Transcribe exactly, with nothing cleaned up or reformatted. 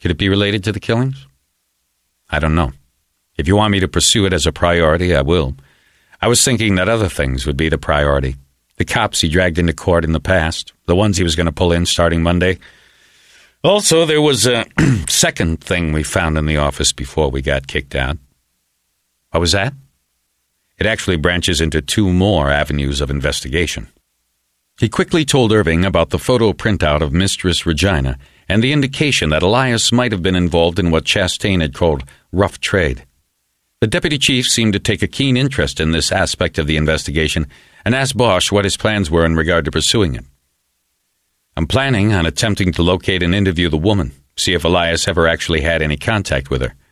Could it be related to the killings? I don't know. If you want me to pursue it as a priority, I will. I was thinking that other things would be the priority. The cops he dragged into court in the past, the ones he was going to pull in starting Monday. Also, there was a second thing we found in the office before we got kicked out. What was that? It actually branches into two more avenues of investigation. He quickly told Irving about the photo printout of Mistress Regina and the indication that Elias might have been involved in what Chastain had called rough trade. The deputy chief seemed to take a keen interest in this aspect of the investigation and asked Bosch what his plans were in regard to pursuing it. I'm planning on attempting to locate and interview the woman, see if Elias ever actually had any contact with her.